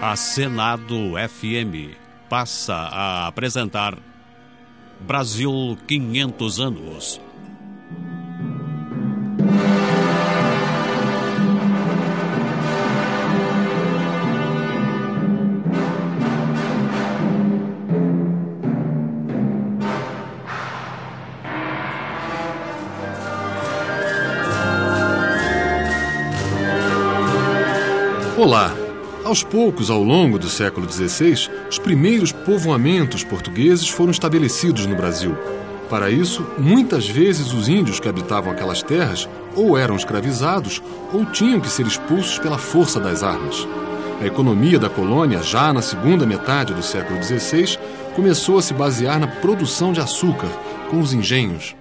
A Senado FM passa a apresentar Brasil 500 anos. Olá! Aos poucos, ao longo do século XVI, os primeiros povoamentos portugueses foram estabelecidos no Brasil. Para isso, muitas vezes os índios que habitavam aquelas terras ou eram escravizados ou tinham que ser expulsos pela força das armas. A economia da colônia, já na segunda metade do século XVI, começou a se basear na produção de açúcar, com os engenhos.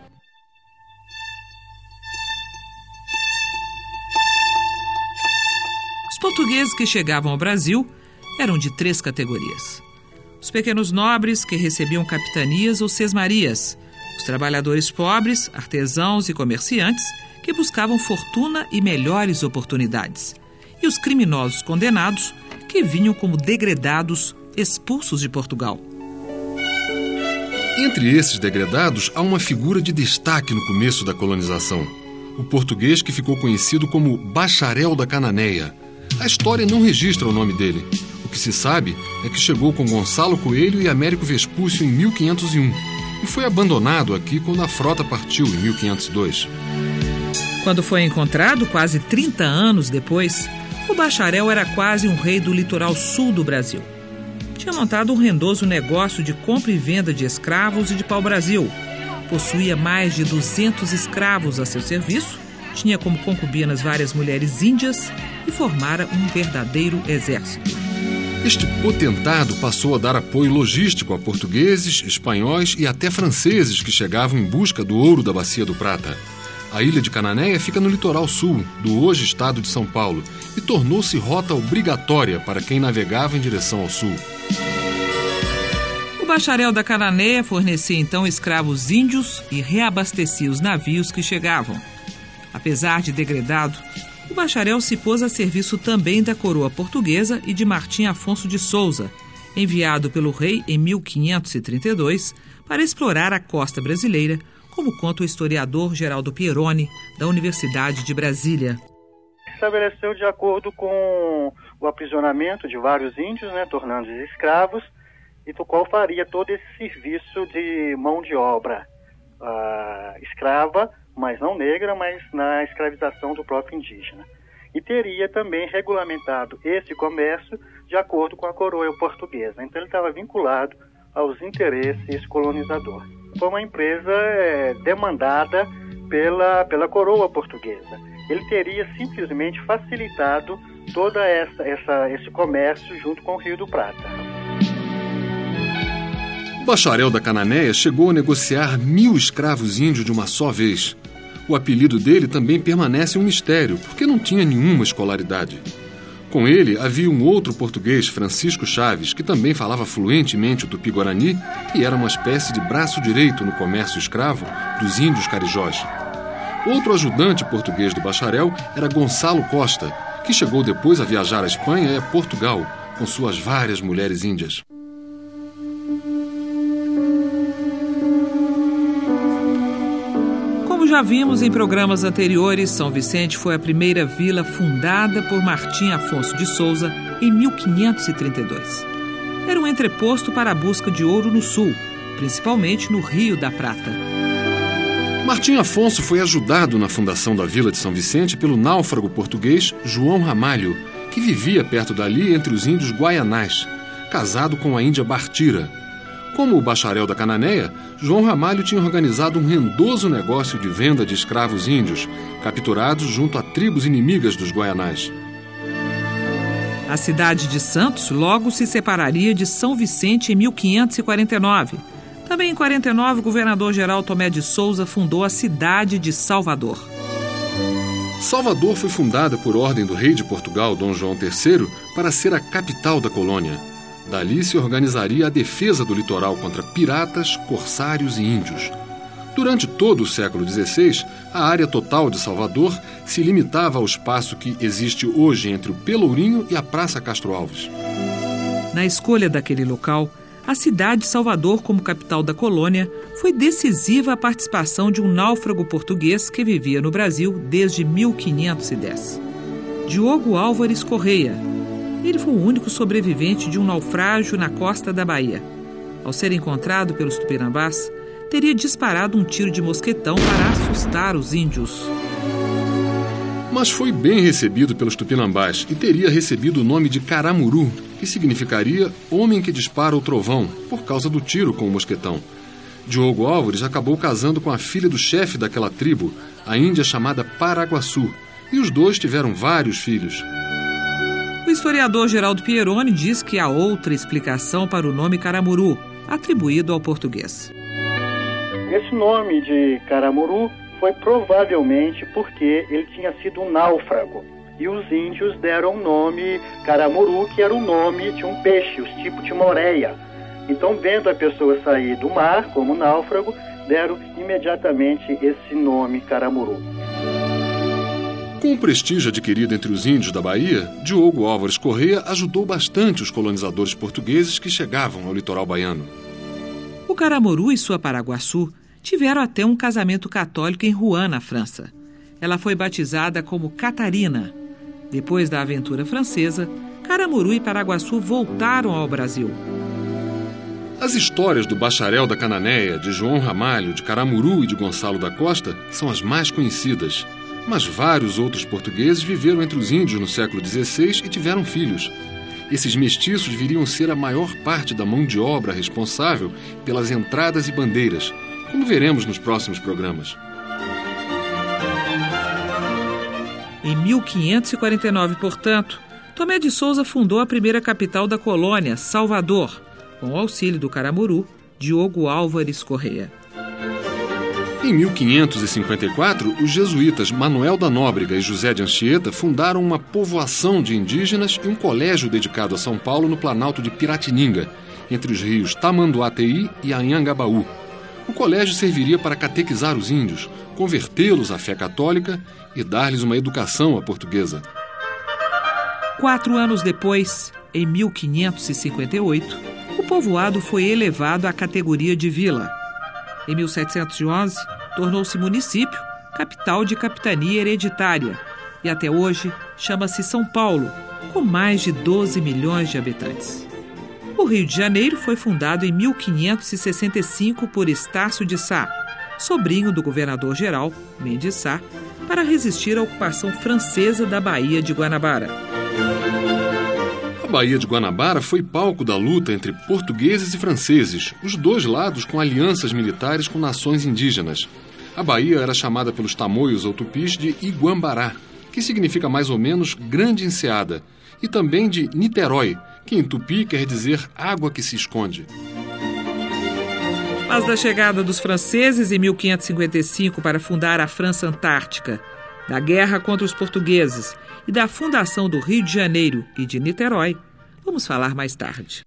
Os portugueses que chegavam ao Brasil eram de 3 categorias. Os pequenos nobres, que recebiam capitanias ou sesmarias. Os trabalhadores pobres, artesãos e comerciantes, que buscavam fortuna e melhores oportunidades. E os criminosos condenados, que vinham como degredados, expulsos de Portugal. Entre esses degredados, há uma figura de destaque no começo da colonização. O português que ficou conhecido como Bacharel da Cananéia. A história não registra o nome dele. O que se sabe é que chegou com Gonçalo Coelho e Américo Vespúcio em 1501 e foi abandonado aqui quando a frota partiu em 1502. Quando foi encontrado, quase 30 anos depois, o bacharel era quase um rei do litoral sul do Brasil. Tinha montado um rendoso negócio de compra e venda de escravos e de pau-brasil. Possuía mais de 200 escravos a seu serviço, tinha como concubinas várias mulheres índias e formara um verdadeiro exército. Este potentado passou a dar apoio logístico a portugueses, espanhóis e até franceses que chegavam em busca do ouro da Bacia do Prata. A ilha de Cananéia fica no litoral sul do hoje estado de São Paulo e tornou-se rota obrigatória para quem navegava em direção ao sul. O bacharel da Cananéia fornecia então escravos índios e reabastecia os navios que chegavam. Apesar de degredado, o bacharel se pôs a serviço também da coroa portuguesa e de Martim Afonso de Souza, enviado pelo rei em 1532 para explorar a costa brasileira, como conta o historiador Geraldo Pieroni, da Universidade de Brasília. Estabeleceu de acordo com o aprisionamento de vários índios, tornando-os escravos, e do qual faria todo esse serviço de mão de obra escrava, mas não negra, mas na escravização do próprio indígena. E teria também regulamentado esse comércio de acordo com a coroa portuguesa. Então ele estava vinculado aos interesses colonizadores. Foi uma empresa demandada pela coroa portuguesa. Ele teria simplesmente facilitado todo esse comércio junto com o Rio do Prata. O bacharel da Cananéia chegou a negociar 1.000 escravos índios de uma só vez. O apelido dele também permanece um mistério, porque não tinha nenhuma escolaridade. Com ele, havia um outro português, Francisco Chaves, que também falava fluentemente o tupi-guarani e era uma espécie de braço direito no comércio escravo dos índios carijós. Outro ajudante português do bacharel era Gonçalo Costa, que chegou depois a viajar à Espanha e a Portugal, com suas várias mulheres índias. Como já vimos em programas anteriores, São Vicente foi a primeira vila fundada por Martim Afonso de Souza em 1532. Era um entreposto para a busca de ouro no sul, principalmente no Rio da Prata. Martim Afonso foi ajudado na fundação da vila de São Vicente pelo náufrago português João Ramalho, que vivia perto dali entre os índios guaianás, casado com a índia Bartira. Como o bacharel da Cananéia, João Ramalho tinha organizado um rendoso negócio de venda de escravos índios, capturados junto a tribos inimigas dos guaianás. A cidade de Santos logo se separaria de São Vicente em 1549. Também em 49, o governador-geral Tomé de Souza fundou a cidade de Salvador. Salvador foi fundada por ordem do rei de Portugal, Dom João III, para ser a capital da colônia. Dali se organizaria a defesa do litoral contra piratas, corsários e índios. Durante todo o século XVI, a área total de Salvador se limitava ao espaço que existe hoje entre o Pelourinho e a Praça Castro Alves. Na escolha daquele local, a cidade de Salvador como capital da colônia foi decisiva a participação de um náufrago português que vivia no Brasil desde 1510. Diogo Álvares Correia. Ele foi o único sobrevivente de um naufrágio na costa da Bahia. Ao ser encontrado pelos tupinambás, teria disparado um tiro de mosquetão para assustar os índios. Mas foi bem recebido pelos tupinambás e teria recebido o nome de Caramuru, que significaria homem que dispara o trovão, por causa do tiro com o mosquetão. Diogo Álvares acabou casando com a filha do chefe daquela tribo, a índia chamada Paraguaçu, e os dois tiveram vários filhos. O historiador Geraldo Pieroni diz que há outra explicação para o nome Caramuru, atribuído ao português. Esse nome de Caramuru foi provavelmente porque ele tinha sido um náufrago. E os índios deram o nome Caramuru, que era o nome de um peixe, o tipo de moreia. Então, vendo a pessoa sair do mar como náufrago, deram imediatamente esse nome Caramuru. Com o prestígio adquirido entre os índios da Bahia, Diogo Álvares Correia ajudou bastante os colonizadores portugueses que chegavam ao litoral baiano. O Caramuru e sua Paraguaçu tiveram até um casamento católico em Rouen, na França. Ela foi batizada como Catarina. Depois da aventura francesa, Caramuru e Paraguaçu voltaram ao Brasil. As histórias do Bacharel da Cananéia, de João Ramalho, de Caramuru e de Gonçalo da Costa são as mais conhecidas. Mas vários outros portugueses viveram entre os índios no século XVI e tiveram filhos. Esses mestiços viriam ser a maior parte da mão de obra responsável pelas entradas e bandeiras, como veremos nos próximos programas. Em 1549, portanto, Tomé de Souza fundou a primeira capital da colônia, Salvador, com o auxílio do Caramuru, Diogo Álvares Correia. Em 1554, os jesuítas Manuel da Nóbrega e José de Anchieta fundaram uma povoação de indígenas e um colégio dedicado a São Paulo no Planalto de Piratininga, entre os rios Tamanduateí e Anhangabaú. O colégio serviria para catequizar os índios, convertê-los à fé católica e dar-lhes uma educação à portuguesa. 4 anos depois, em 1558, o povoado foi elevado à categoria de vila. Em 1711, tornou-se município, capital de capitania hereditária, e até hoje chama-se São Paulo, com mais de 12 milhões de habitantes. O Rio de Janeiro foi fundado em 1565 por Estácio de Sá, sobrinho do governador-geral, Mendes Sá, para resistir à ocupação francesa da Baía de Guanabara. A Baía de Guanabara foi palco da luta entre portugueses e franceses, os dois lados com alianças militares com nações indígenas. A Baía era chamada pelos tamoios ou tupis de Iguambará, que significa mais ou menos grande enseada, e também de Niterói, que em tupi quer dizer água que se esconde. Mas da chegada dos franceses em 1555 para fundar a França Antártica, da guerra contra os portugueses e da fundação do Rio de Janeiro e de Niterói, vamos falar mais tarde.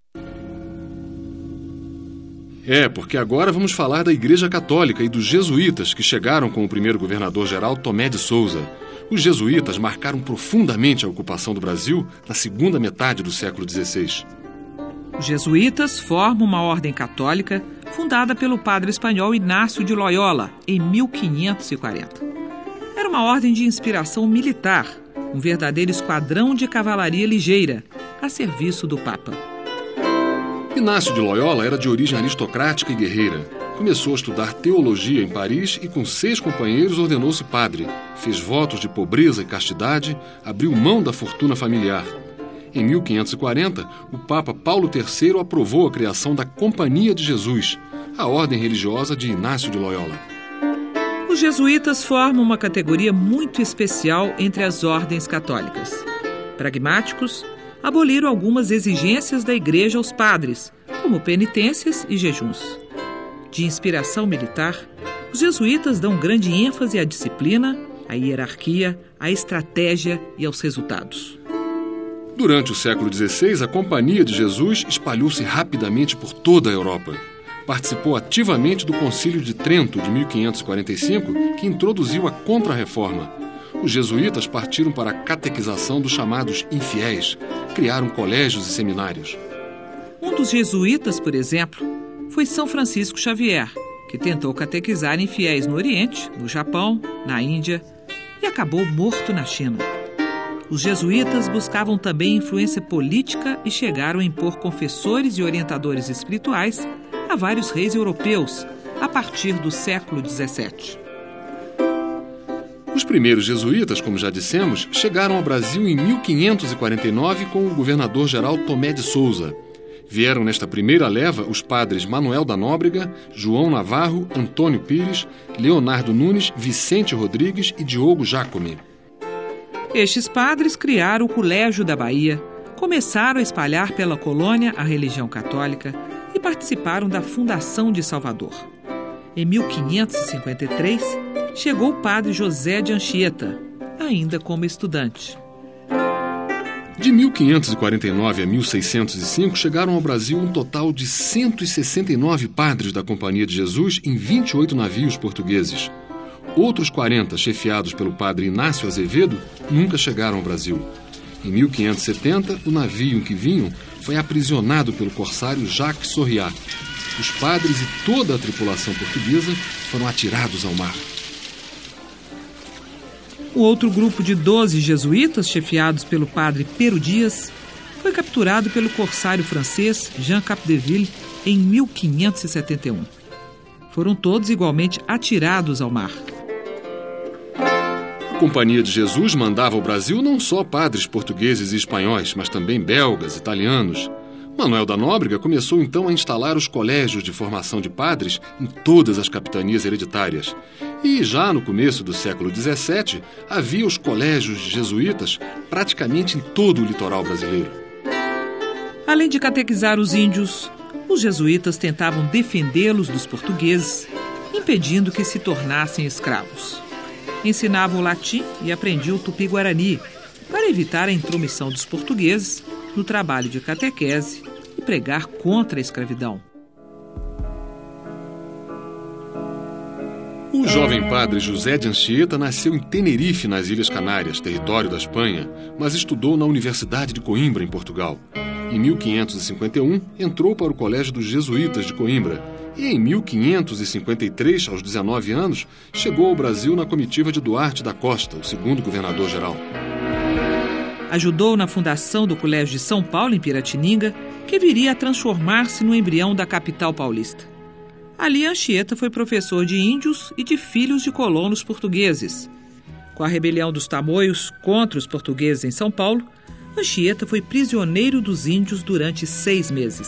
Porque agora vamos falar da Igreja Católica e dos jesuítas que chegaram com o primeiro governador-geral Tomé de Souza. Os jesuítas marcaram profundamente a ocupação do Brasil na segunda metade do século XVI. Os jesuítas formam uma ordem católica fundada pelo padre espanhol Inácio de Loyola em 1540. Era uma ordem de inspiração militar, um verdadeiro esquadrão de cavalaria ligeira, a serviço do Papa. Inácio de Loyola era de origem aristocrática e guerreira. Começou a estudar teologia em Paris e, com 6 companheiros, ordenou-se padre. Fez votos de pobreza e castidade, abriu mão da fortuna familiar. Em 1540, o Papa Paulo III aprovou a criação da Companhia de Jesus, a ordem religiosa de Inácio de Loyola. Os jesuítas formam uma categoria muito especial entre as ordens católicas. Pragmáticos, aboliram algumas exigências da Igreja aos padres, como penitências e jejuns. De inspiração militar, os jesuítas dão grande ênfase à disciplina, à hierarquia, à estratégia e aos resultados. Durante o século XVI, a Companhia de Jesus espalhou-se rapidamente por toda a Europa. Participou ativamente do Concílio de Trento de 1545, que introduziu a Contra-Reforma. Os jesuítas partiram para a catequização dos chamados infiéis, criaram colégios e seminários. Um dos jesuítas, por exemplo, foi São Francisco Xavier, que tentou catequizar infiéis no Oriente, no Japão, na Índia e acabou morto na China. Os jesuítas buscavam também influência política e chegaram a impor confessores e orientadores espirituais a vários reis europeus a partir do século XVII. Os primeiros jesuítas, como já dissemos, chegaram ao Brasil em 1549 com o governador-geral Tomé de Souza. Vieram nesta primeira leva os padres Manuel da Nóbrega, João Navarro, Antônio Pires, Leonardo Nunes, Vicente Rodrigues e Diogo Jacome. Estes padres criaram o Colégio da Bahia, começaram a espalhar pela colônia a religião católica e participaram da fundação de Salvador. Em 1553, chegou o padre José de Anchieta, ainda como estudante. De 1549 a 1605, chegaram ao Brasil um total de 169 padres da Companhia de Jesus em 28 navios portugueses. Outros 40, chefiados pelo padre Inácio Azevedo, nunca chegaram ao Brasil. Em 1570, o navio em que vinham foi aprisionado pelo corsário Jacques Sorriat. Os padres e toda a tripulação portuguesa foram atirados ao mar. O outro grupo de 12 jesuítas, chefiados pelo padre Pero Dias, foi capturado pelo corsário francês Jean Capdeville em 1571. Foram todos igualmente atirados ao mar. A Companhia de Jesus mandava ao Brasil não só padres portugueses e espanhóis, mas também belgas, italianos. Manuel da Nóbrega começou então a instalar os colégios de formação de padres em todas as capitanias hereditárias. E já no começo do século XVII, havia os colégios de jesuítas praticamente em todo o litoral brasileiro. Além de catequizar os índios, os jesuítas tentavam defendê-los dos portugueses, impedindo que se tornassem escravos. Ensinavam o latim e aprendiam o tupi-guarani, para evitar a intromissão dos portugueses no trabalho de catequese e pregar contra a escravidão. O jovem padre José de Anchieta nasceu em Tenerife, nas Ilhas Canárias, território da Espanha, mas estudou na Universidade de Coimbra, em Portugal. Em 1551, entrou para o Colégio dos Jesuítas de Coimbra e, em 1553, aos 19 anos, chegou ao Brasil na comitiva de Duarte da Costa, o segundo governador-geral. Ajudou na fundação do Colégio de São Paulo, em Piratininga, que viria a transformar-se no embrião da capital paulista. Ali, Anchieta foi professor de índios e de filhos de colonos portugueses. Com a rebelião dos tamoios contra os portugueses em São Paulo, Anchieta foi prisioneiro dos índios durante 6 meses.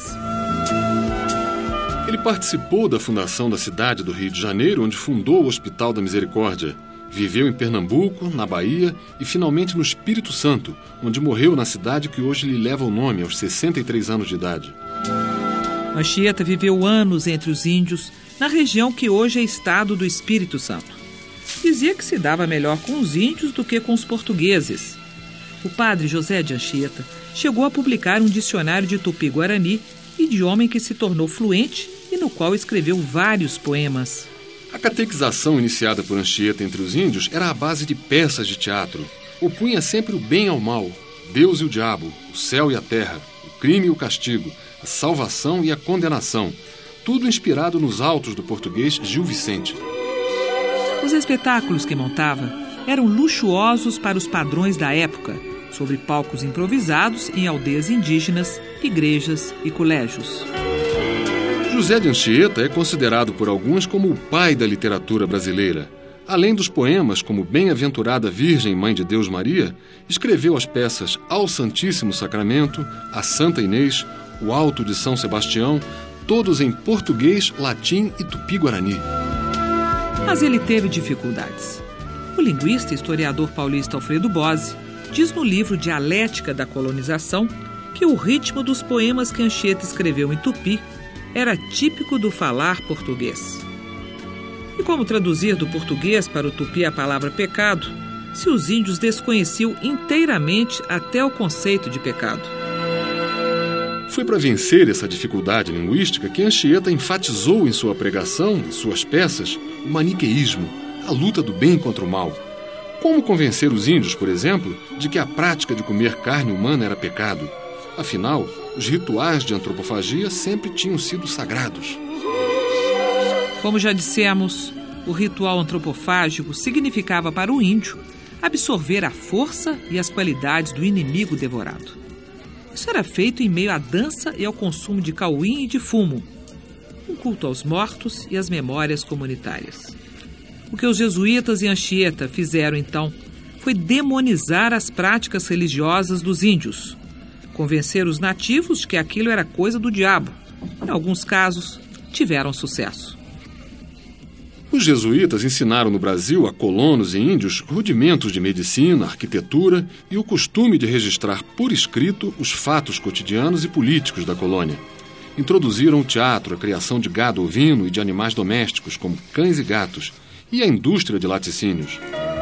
Ele participou da fundação da cidade do Rio de Janeiro, onde fundou o Hospital da Misericórdia. Viveu em Pernambuco, na Bahia e finalmente no Espírito Santo, onde morreu na cidade que hoje lhe leva o nome, aos 63 anos de idade. Anchieta viveu anos entre os índios, na região que hoje é estado do Espírito Santo. Dizia que se dava melhor com os índios do que com os portugueses. O padre José de Anchieta chegou a publicar um dicionário de tupi-guarani, idioma em que se tornou fluente e no qual escreveu vários poemas. A catequização iniciada por Anchieta entre os índios era à base de peças de teatro. Opunha sempre o bem ao mal, Deus e o diabo, o céu e a terra, o crime e o castigo, a salvação e a condenação, tudo inspirado nos autos do português Gil Vicente. Os espetáculos que montava eram luxuosos para os padrões da época, sobre palcos improvisados em aldeias indígenas, igrejas e colégios. José de Anchieta é considerado por alguns como o pai da literatura brasileira. Além dos poemas como Bem-aventurada Virgem Mãe de Deus Maria, escreveu as peças Ao Santíssimo Sacramento, A Santa Inês, O Alto de São Sebastião, todos em português, latim e tupi-guarani. Mas ele teve dificuldades. O linguista e historiador paulista Alfredo Bose diz no livro Dialética da Colonização que o ritmo dos poemas que Anchieta escreveu em tupi era típico do falar português. E como traduzir do português para o tupi a palavra pecado, se os índios desconheciam inteiramente até o conceito de pecado? Foi para vencer essa dificuldade linguística que Anchieta enfatizou em sua pregação, em suas peças, o maniqueísmo, a luta do bem contra o mal. Como convencer os índios, por exemplo, de que a prática de comer carne humana era pecado? Afinal, Os rituais de antropofagia sempre tinham sido sagrados. Como já dissemos, o ritual antropofágico significava para o índio absorver a força e as qualidades do inimigo devorado. Isso era feito em meio à dança e ao consumo de cauim e de fumo, um culto aos mortos e às memórias comunitárias. O que os jesuítas e Anchieta fizeram, então, foi demonizar as práticas religiosas dos índios, convencer os nativos de que aquilo era coisa do diabo. Em alguns casos, tiveram sucesso. Os jesuítas ensinaram no Brasil a colonos e índios rudimentos de medicina, arquitetura e o costume de registrar por escrito os fatos cotidianos e políticos da colônia. Introduziram o teatro, a criação de gado ovino e de animais domésticos, como cães e gatos, e a indústria de laticínios.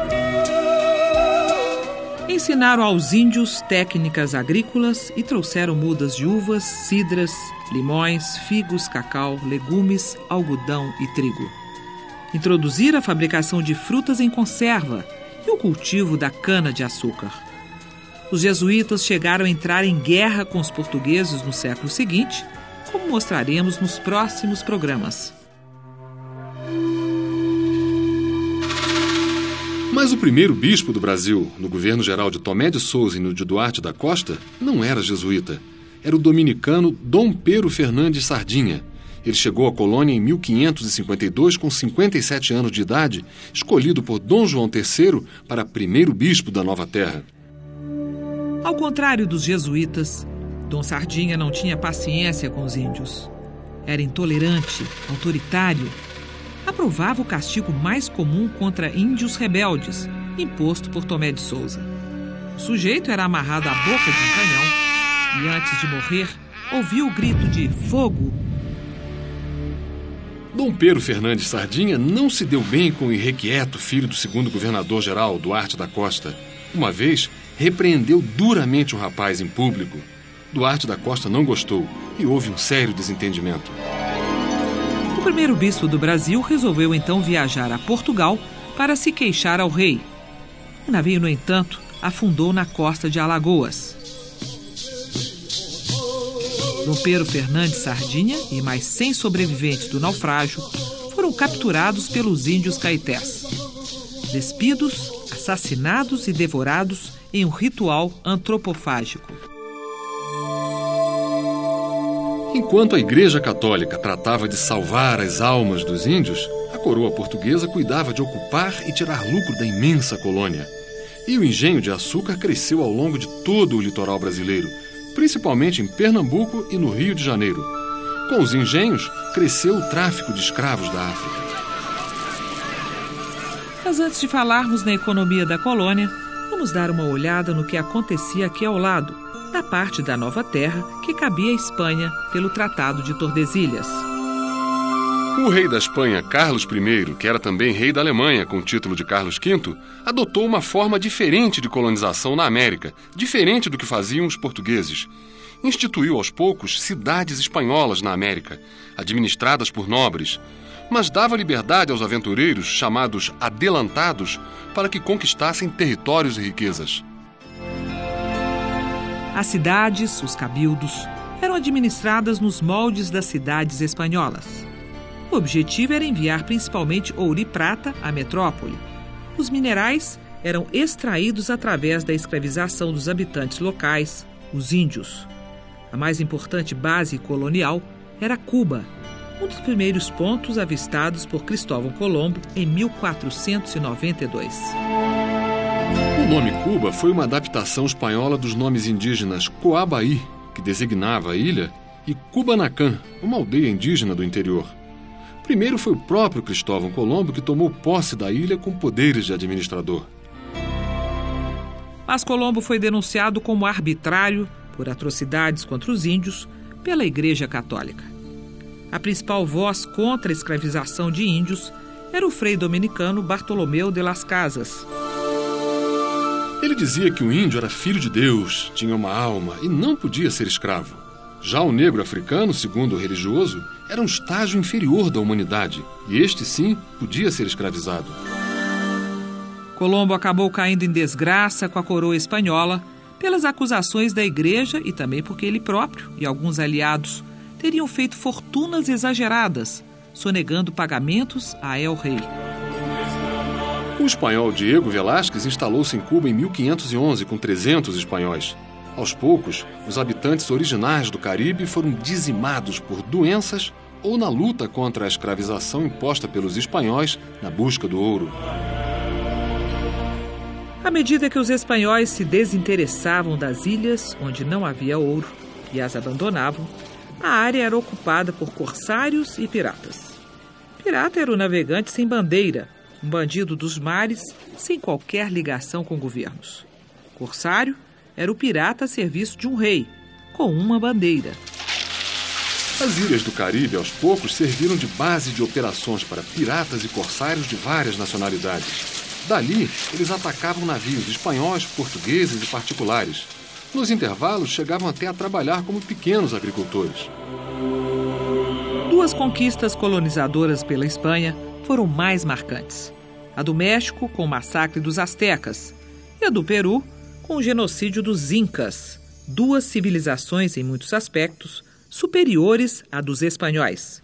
Ensinaram aos índios técnicas agrícolas e trouxeram mudas de uvas, cidras, limões, figos, cacau, legumes, algodão e trigo. Introduziram a fabricação de frutas em conserva e o cultivo da cana-de-açúcar. Os jesuítas chegaram a entrar em guerra com os portugueses no século seguinte, como mostraremos nos próximos programas. Mas o primeiro bispo do Brasil, no governo geral de Tomé de Souza e no de Duarte da Costa, não era jesuíta. Era o dominicano Dom Pero Fernandes Sardinha. Ele chegou à colônia em 1552 com 57 anos de idade, escolhido por Dom João III para primeiro bispo da nova terra. Ao contrário dos jesuítas, Dom Sardinha não tinha paciência com os índios. Era intolerante, autoritário. Aprovava o castigo mais comum contra índios rebeldes, imposto por Tomé de Souza. O sujeito era amarrado à boca de um canhão e, antes de morrer, ouvia o grito de fogo. Dom Pero Fernandes Sardinha não se deu bem com o irrequieto filho do segundo governador-geral, Duarte da Costa. Uma vez, repreendeu duramente o rapaz em público. Duarte da Costa não gostou e houve um sério desentendimento. O primeiro bispo do Brasil resolveu então viajar a Portugal para se queixar ao rei. O navio, no entanto, afundou na costa de Alagoas. Dom Pero Fernandes Sardinha e mais 100 sobreviventes do naufrágio foram capturados pelos índios caetés. Despidos, assassinados e devorados em um ritual antropofágico. Enquanto a Igreja Católica tratava de salvar as almas dos índios, a coroa portuguesa cuidava de ocupar e tirar lucro da imensa colônia. E o engenho de açúcar cresceu ao longo de todo o litoral brasileiro, principalmente em Pernambuco e no Rio de Janeiro. Com os engenhos, cresceu o tráfico de escravos da África. Mas antes de falarmos na economia da colônia, vamos dar uma olhada no que acontecia aqui ao lado, na parte da nova terra que cabia à Espanha pelo Tratado de Tordesilhas. O rei da Espanha, Carlos I, que era também rei da Alemanha com o título de Carlos V, adotou uma forma diferente de colonização na América, diferente do que faziam os portugueses. Instituiu aos poucos cidades espanholas na América, administradas por nobres, mas dava liberdade aos aventureiros, chamados adelantados, para que conquistassem territórios e riquezas. As cidades, os cabildos, eram administradas nos moldes das cidades espanholas. O objetivo era enviar principalmente ouro e prata à metrópole. Os minerais eram extraídos através da escravização dos habitantes locais, os índios. A mais importante base colonial era Cuba, um dos primeiros pontos avistados por Cristóvão Colombo em 1492. O nome Cuba foi uma adaptação espanhola dos nomes indígenas Coabaí, que designava a ilha, e Kubanacan, uma aldeia indígena do interior. Primeiro foi o próprio Cristóvão Colombo que tomou posse da ilha com poderes de administrador. Mas Colombo foi denunciado como arbitrário por atrocidades contra os índios pela Igreja Católica. A principal voz contra a escravização de índios era o frei dominicano Bartolomeu de las Casas. Ele dizia que o índio era filho de Deus, tinha uma alma e não podia ser escravo. Já o negro africano, segundo o religioso, era um estágio inferior da humanidade e este, sim, podia ser escravizado. Colombo acabou caindo em desgraça com a coroa espanhola pelas acusações da igreja e também porque ele próprio e alguns aliados teriam feito fortunas exageradas, sonegando pagamentos a El Rei. O espanhol Diego Velázquez instalou-se em Cuba em 1511 com 300 espanhóis. Aos poucos, os habitantes originais do Caribe foram dizimados por doenças ou na luta contra a escravização imposta pelos espanhóis na busca do ouro. À medida que os espanhóis se desinteressavam das ilhas onde não havia ouro e as abandonavam, a área era ocupada por corsários e piratas. Pirata era o navegante sem bandeira, um bandido dos mares sem qualquer ligação com governos. Corsário era o pirata a serviço de um rei, com uma bandeira. As ilhas do Caribe, aos poucos, serviram de base de operações para piratas e corsários de várias nacionalidades. Dali, eles atacavam navios espanhóis, portugueses e particulares. Nos intervalos, chegavam até a trabalhar como pequenos agricultores. Duas conquistas colonizadoras pela Espanha foram mais marcantes. A do México, com o massacre dos astecas, e a do Peru, com o genocídio dos incas. Duas civilizações, em muitos aspectos, superiores à dos espanhóis.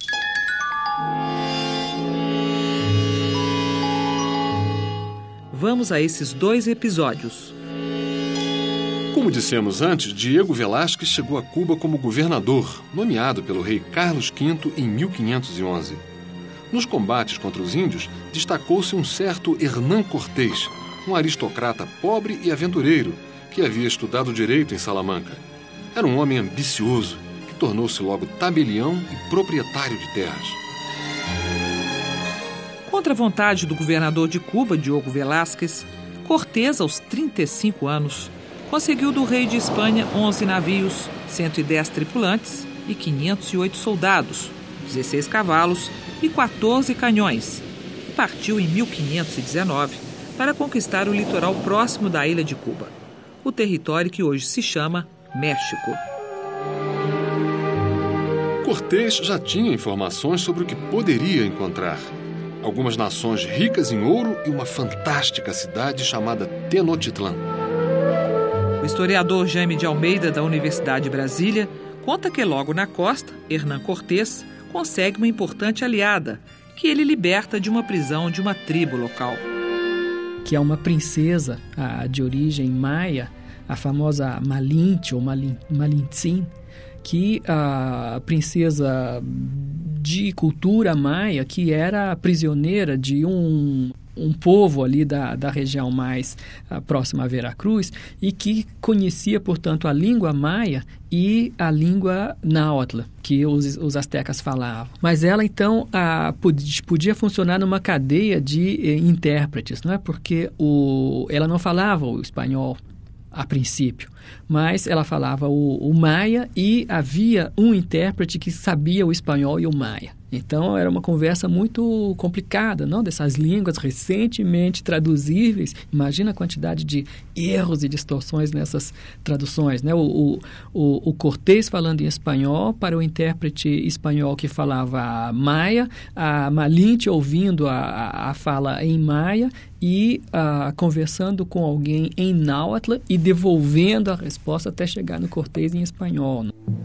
Vamos a esses 2 episódios. Como dissemos antes, Diego Velázquez chegou a Cuba como governador, nomeado pelo rei Carlos V em 1511. Nos combates contra os índios, destacou-se um certo Hernán Cortés, um aristocrata pobre e aventureiro, que havia estudado direito em Salamanca. Era um homem ambicioso, que tornou-se logo tabelião e proprietário de terras. Contra a vontade do governador de Cuba, Diego Velázquez, Cortés, aos 35 anos, conseguiu do rei de Espanha 11 navios, 110 tripulantes e 508 soldados, 16 cavalos e 14 canhões, e partiu em 1519 para conquistar o litoral próximo da ilha de Cuba, o território que hoje se chama México. Cortés já tinha informações sobre o que poderia encontrar. Algumas nações ricas em ouro e uma fantástica cidade chamada Tenochtitlán. O historiador Jaime de Almeida, da Universidade de Brasília, conta que logo na costa, Hernán Cortés consegue uma importante aliada, que ele liberta de uma prisão de uma tribo local. Que é uma princesa de origem maia, a famosa Malinche ou Malintzin, que a princesa de cultura maia, que era prisioneira de um povo ali da região mais próxima a Veracruz e que conhecia, portanto, a língua maia e a língua náhuatl, que os astecas falavam. Mas ela, então, podia funcionar numa cadeia de intérpretes, não é? Porque ela não falava o espanhol a princípio, mas ela falava o maia e havia um intérprete que sabia o espanhol e o maia. Então, era uma conversa muito complicada, não? Dessas línguas recentemente traduzíveis. Imagina a quantidade de erros e distorções nessas traduções, né? O Cortés falando em espanhol para o intérprete espanhol que falava maia, a Malinche ouvindo a fala em maia e conversando com alguém em náhuatl e devolvendo a resposta até chegar no Cortés em espanhol.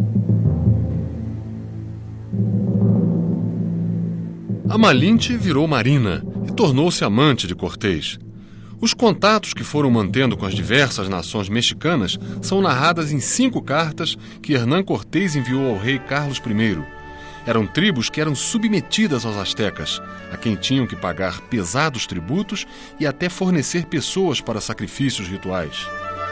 A Malinche virou marina e tornou-se amante de Cortés. Os contatos que foram mantendo com as diversas nações mexicanas são narradas em 5 cartas que Hernán Cortés enviou ao rei Carlos I. Eram tribos que eram submetidas aos astecas, a quem tinham que pagar pesados tributos e até fornecer pessoas para sacrifícios rituais.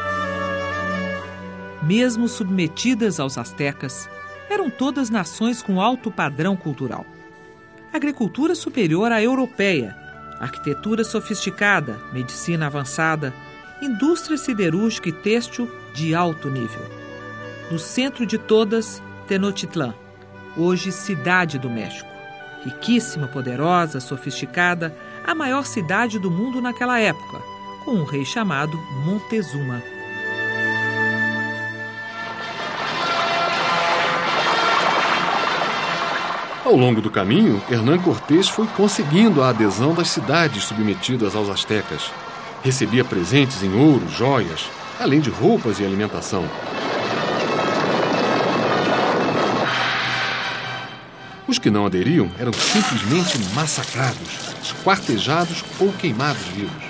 Mesmo submetidas aos astecas, eram todas nações com alto padrão cultural. Agricultura superior à europeia, arquitetura sofisticada, medicina avançada, indústria siderúrgica e têxtil de alto nível. No centro de todas, Tenochtitlán, hoje cidade do México. Riquíssima, poderosa, sofisticada, a maior cidade do mundo naquela época, com um rei chamado Montezuma. Ao longo do caminho, Hernán Cortés foi conseguindo a adesão das cidades submetidas aos astecas. Recebia presentes em ouro, joias, além de roupas e alimentação. Os que não aderiam eram simplesmente massacrados, esquartejados ou queimados vivos.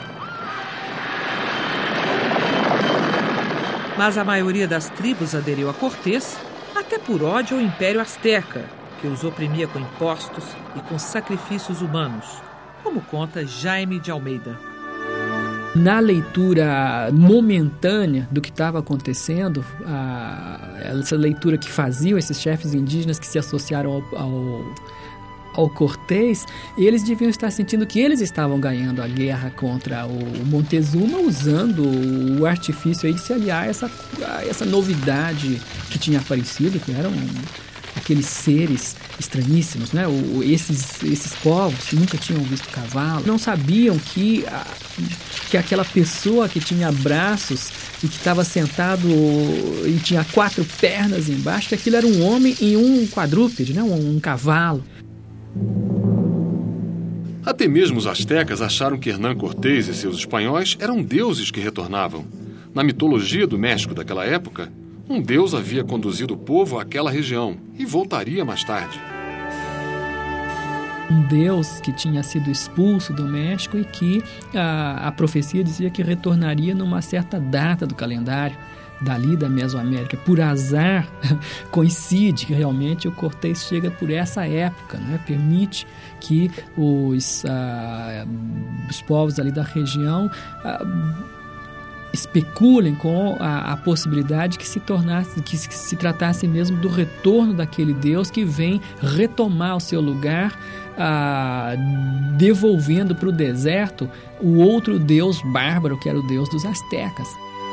Mas a maioria das tribos aderiu a Cortés, até por ódio ao Império Azteca, que os oprimia com impostos e com sacrifícios humanos, como conta Jaime de Almeida. Na leitura momentânea do que estava acontecendo, essa leitura que faziam esses chefes indígenas que se associaram ao Cortés, eles deviam estar sentindo que eles estavam ganhando a guerra contra o Montezuma, usando o artifício aí de se aliar a essa novidade que tinha aparecido, que eram aqueles seres estranhíssimos, né? Esses povos que nunca tinham visto cavalo, não sabiam que aquela pessoa que tinha braços e que estava sentado e tinha 4 pernas embaixo, que aquilo era um homem em um quadrúpede, né? Um cavalo. Até mesmo os astecas acharam que Hernán Cortés e seus espanhóis eram deuses que retornavam. Na mitologia do México daquela época, um deus havia conduzido o povo àquela região e voltaria mais tarde. Um deus que tinha sido expulso do México e que a profecia dizia que retornaria numa certa data do calendário, dali da Mesoamérica. Por azar, coincide que realmente o Cortés chega por essa época, né? Permite que os povos ali da região especulem com a possibilidade que se tratasse mesmo do retorno daquele Deus que vem retomar o seu lugar, devolvendo para o deserto o outro Deus bárbaro, que era o Deus dos astecas.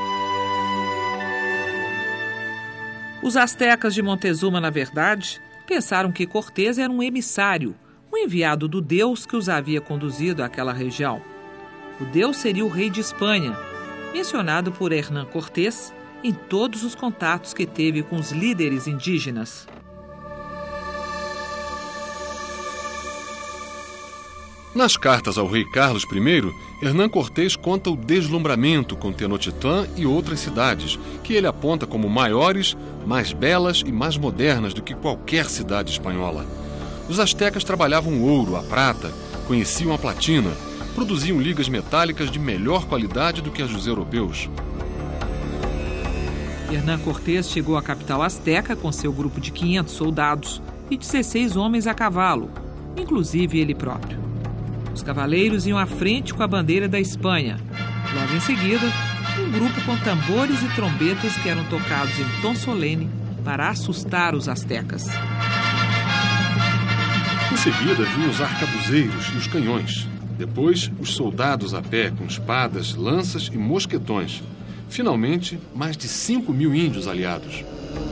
Os astecas de Montezuma, na verdade, pensaram que Cortés era um emissário, um enviado do Deus que os havia conduzido àquela região. O Deus seria o rei de Espanha, mencionado por Hernán Cortés em todos os contatos que teve com os líderes indígenas. Nas cartas ao rei Carlos I, Hernán Cortés conta o deslumbramento com Tenochtitlan e outras cidades, que ele aponta como maiores, mais belas e mais modernas do que qualquer cidade espanhola. Os astecas trabalhavam o ouro, a prata, conheciam a platina, produziam ligas metálicas de melhor qualidade do que as dos europeus. Hernán Cortés chegou à capital asteca com seu grupo de 500 soldados e 16 homens a cavalo, inclusive ele próprio. Os cavaleiros iam à frente com a bandeira da Espanha. Logo em seguida, um grupo com tambores e trombetas que eram tocados em tom solene para assustar os astecas. Em seguida, vinham os arcabuzeiros e os canhões. Depois, os soldados a pé com espadas, lanças e mosquetões. Finalmente, mais de 5.000 índios aliados.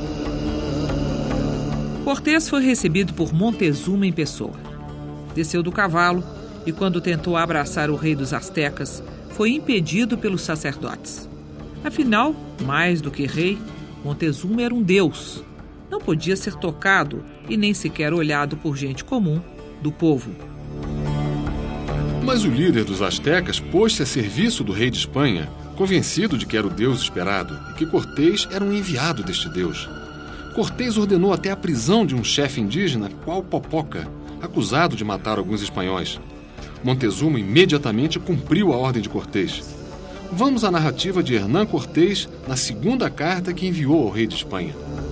Cortés foi recebido por Montezuma em pessoa. Desceu do cavalo e, quando tentou abraçar o rei dos astecas, foi impedido pelos sacerdotes. Afinal, mais do que rei, Montezuma era um deus. Não podia ser tocado e nem sequer olhado por gente comum do povo. Mas o líder dos astecas pôs-se a serviço do rei de Espanha, convencido de que era o Deus esperado e que Cortés era um enviado deste Deus. Cortés ordenou até a prisão de um chefe indígena, qual Popoca, acusado de matar alguns espanhóis. Montezuma imediatamente cumpriu a ordem de Cortés. Vamos à narrativa de Hernán Cortés na segunda carta que enviou ao rei de Espanha.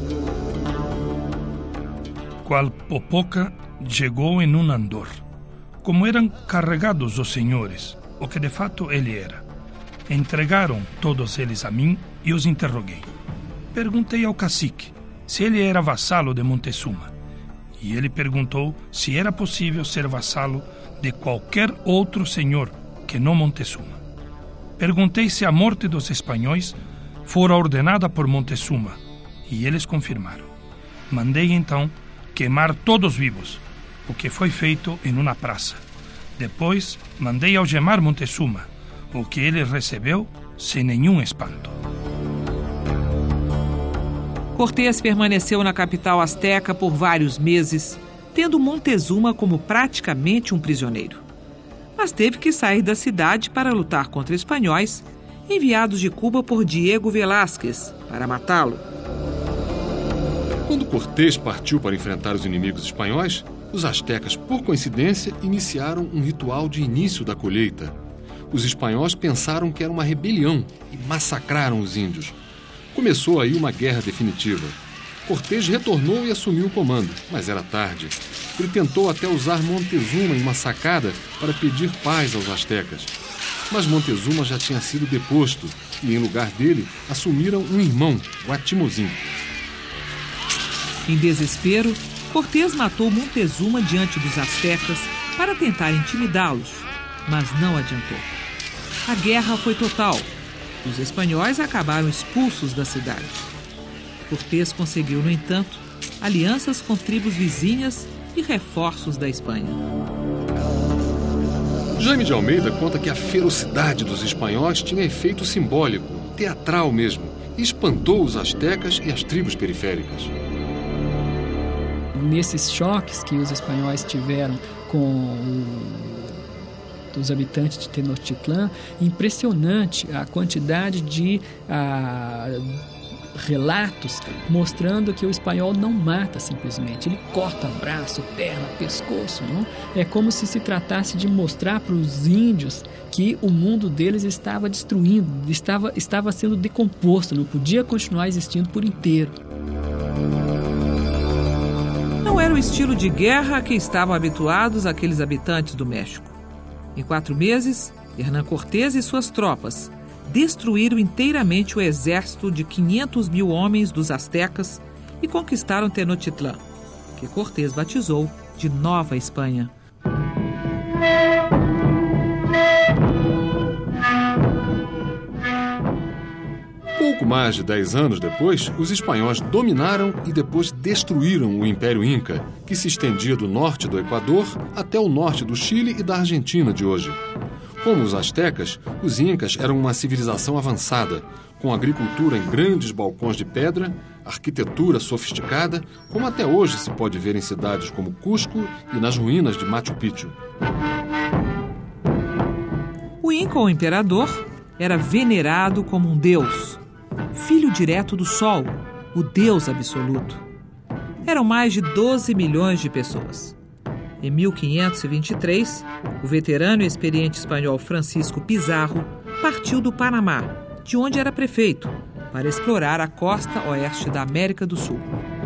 Qual Popoca chegou em um andor. Como eram carregados os senhores, o que de fato ele era. Entregaram todos eles a mim e os interroguei. Perguntei ao cacique se ele era vassalo de Montezuma, e ele perguntou se era possível ser vassalo de qualquer outro senhor que não Montezuma. Perguntei se a morte dos espanhóis fora ordenada por Montezuma, e eles confirmaram. Mandei então queimar todos vivos, o que foi feito em uma praça. Depois, mandei algemar Montezuma, o que ele recebeu sem nenhum espanto. Cortés permaneceu na capital asteca por vários meses, tendo Montezuma como praticamente um prisioneiro. Mas teve que sair da cidade para lutar contra espanhóis enviados de Cuba por Diego Velázquez para matá-lo. Quando Cortés partiu para enfrentar os inimigos espanhóis, os astecas, por coincidência, iniciaram um ritual de início da colheita. Os espanhóis pensaram que era uma rebelião e massacraram os índios. Começou aí uma guerra definitiva. Cortés retornou e assumiu o comando, mas era tarde. Ele tentou até usar Montezuma em uma sacada para pedir paz aos astecas. Mas Montezuma já tinha sido deposto e, em lugar dele, assumiram um irmão, Guatimozin. Em desespero, Cortés matou Montezuma diante dos astecas para tentar intimidá-los, mas não adiantou. A guerra foi total. Os espanhóis acabaram expulsos da cidade. Cortés conseguiu, no entanto, alianças com tribos vizinhas e reforços da Espanha. Jaime de Almeida conta que a ferocidade dos espanhóis tinha efeito simbólico, teatral mesmo, e espantou os astecas e as tribos periféricas. Nesses choques que os espanhóis tiveram com os habitantes de Tenochtitlán, impressionante a quantidade de relatos mostrando que o espanhol não mata simplesmente, ele corta braço, perna, pescoço, não? É como se tratasse de mostrar para os índios que o mundo deles estava destruindo, estava sendo decomposto, não podia continuar existindo por inteiro. Não era o estilo de guerra a que estavam habituados aqueles habitantes do México. Em 4 meses, Hernán Cortés e suas tropas destruíram inteiramente o exército de 500 mil homens dos astecas e conquistaram Tenochtitlán, que Cortés batizou de Nova Espanha. Pouco mais de 10 anos depois, os espanhóis dominaram e depois destruíram o Império Inca, que se estendia do norte do Equador até o norte do Chile e da Argentina de hoje. Como os astecas, os incas eram uma civilização avançada, com agricultura em grandes balcões de pedra, arquitetura sofisticada, como até hoje se pode ver em cidades como Cusco e nas ruínas de Machu Picchu. O Inca, ou imperador, era venerado como um deus, filho direto do Sol, o Deus absoluto. Eram mais de 12 milhões de pessoas. Em 1523, o veterano e experiente espanhol Francisco Pizarro partiu do Panamá, de onde era prefeito, para explorar a costa oeste da América do Sul.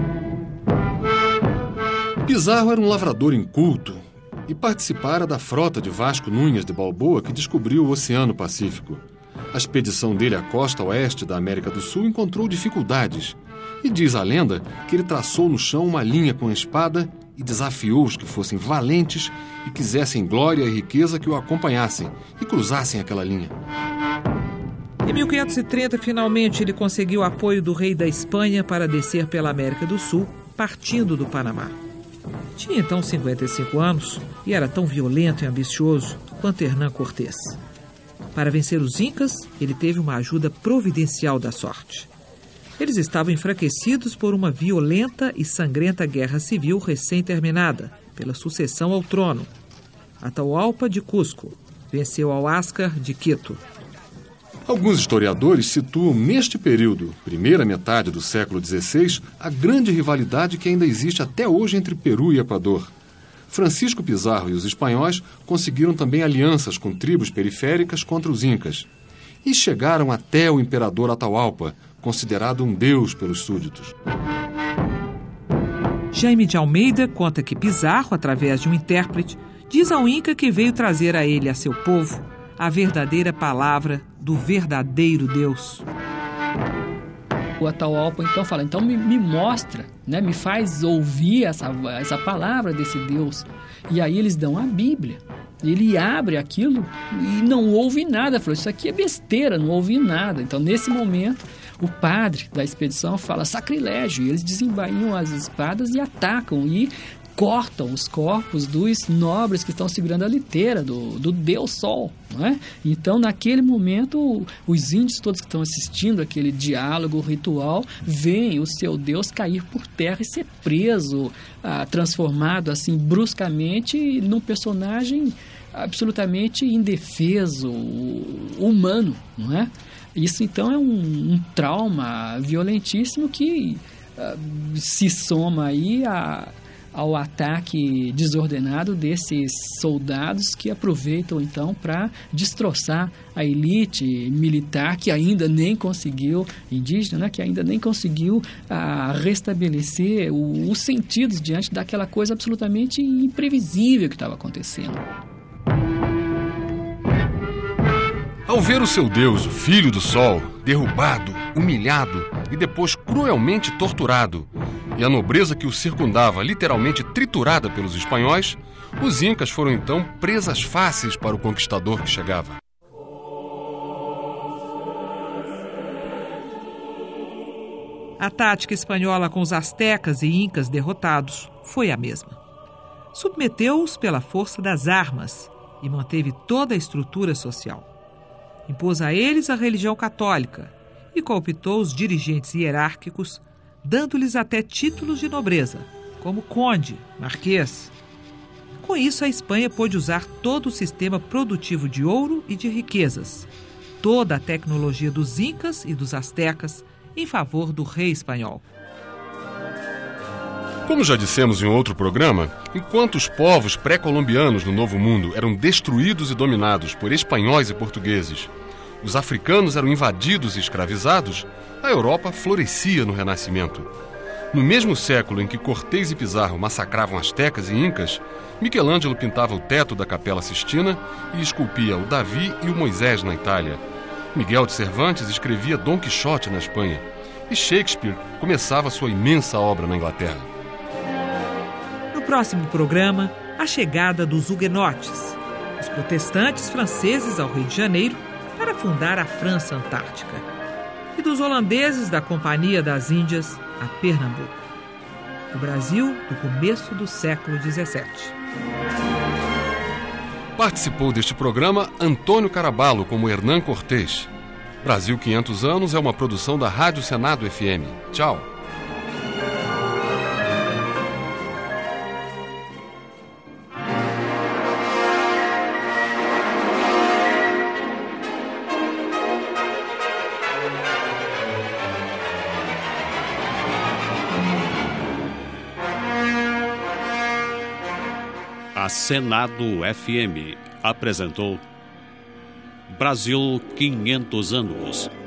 Pizarro era um lavrador inculto e participara da frota de Vasco Núñez de Balboa que descobriu o Oceano Pacífico. A expedição dele à costa oeste da América do Sul encontrou dificuldades e diz a lenda que ele traçou no chão uma linha com a espada e desafiou os que fossem valentes e quisessem glória e riqueza que o acompanhassem e cruzassem aquela linha. Em 1530, finalmente, ele conseguiu o apoio do rei da Espanha para descer pela América do Sul, partindo do Panamá. Tinha então 55 anos e era tão violento e ambicioso quanto Hernán Cortés. Para vencer os incas, ele teve uma ajuda providencial da sorte. Eles estavam enfraquecidos por uma violenta e sangrenta guerra civil recém-terminada, pela sucessão ao trono. Atahualpa de Cusco venceu ao Huáscar de Quito. Alguns historiadores situam neste período, primeira metade do século XVI, a grande rivalidade que ainda existe até hoje entre Peru e Equador. Francisco Pizarro e os espanhóis conseguiram também alianças com tribos periféricas contra os incas. E chegaram até o imperador Atahualpa, considerado um deus pelos súditos. Jaime de Almeida conta que Pizarro, através de um intérprete, diz ao Inca que veio trazer a ele e a seu povo a verdadeira palavra do verdadeiro Deus. O Atahualpa então fala, então me mostra, né, me faz ouvir essa palavra desse Deus. E aí eles dão a Bíblia. Ele abre aquilo e não ouve nada. Falou, isso aqui é besteira, não ouvi nada. Então, nesse momento, o padre da expedição fala sacrilégio. E eles desembainham as espadas e atacam e cortam os corpos dos nobres que estão segurando a liteira do Deus Sol, não é? Então, naquele momento, os índios todos que estão assistindo aquele diálogo ritual veem o seu Deus cair por terra e ser preso, transformado assim bruscamente num personagem absolutamente indefeso, humano, não é? Isso, então, é um trauma violentíssimo que se soma aí ao ataque desordenado desses soldados que aproveitam, então, para destroçar a elite militar que ainda nem conseguiu, indígena, né, que ainda nem conseguiu restabelecer os sentidos diante daquela coisa absolutamente imprevisível que estava acontecendo. Ao ver o seu Deus, o Filho do Sol, derrubado, humilhado e depois cruelmente torturado, e a nobreza que o circundava literalmente triturada pelos espanhóis, os incas foram então presas fáceis para o conquistador que chegava. A tática espanhola com os astecas e incas derrotados foi a mesma. Submeteu-os pela força das armas e manteve toda a estrutura social. Impôs a eles a religião católica e cooptou os dirigentes hierárquicos, dando-lhes até títulos de nobreza, como conde, marquês. Com isso, a Espanha pôde usar todo o sistema produtivo de ouro e de riquezas, toda a tecnologia dos incas e dos astecas em favor do rei espanhol. Como já dissemos em outro programa, enquanto os povos pré-colombianos no Novo Mundo eram destruídos e dominados por espanhóis e portugueses, os africanos eram invadidos e escravizados, a Europa florescia no Renascimento. No mesmo século em que Cortés e Pizarro massacravam astecas e incas, Michelangelo pintava o teto da Capela Sistina e esculpia o Davi e o Moisés na Itália. Miguel de Cervantes escrevia Dom Quixote na Espanha. E Shakespeare começava sua imensa obra na Inglaterra. No próximo programa, a chegada dos huguenotes, os protestantes franceses ao Rio de Janeiro para fundar a França Antártica, e dos holandeses da Companhia das Índias a Pernambuco. O Brasil do começo do século XVII. Participou deste programa Antônio Caraballo como Hernán Cortés. Brasil 500 anos é uma produção da Rádio Senado FM. Tchau. A Senado FM apresentou Brasil 500 anos.